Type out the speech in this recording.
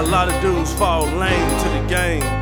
a lot of dudes fall lame to the game.